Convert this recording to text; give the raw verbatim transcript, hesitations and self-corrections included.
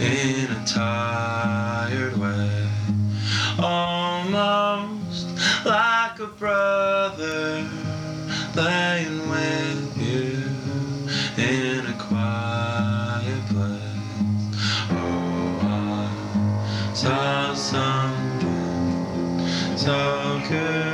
in a tired way, almost like a brother laying with you in a quiet place. Oh, I saw something so good.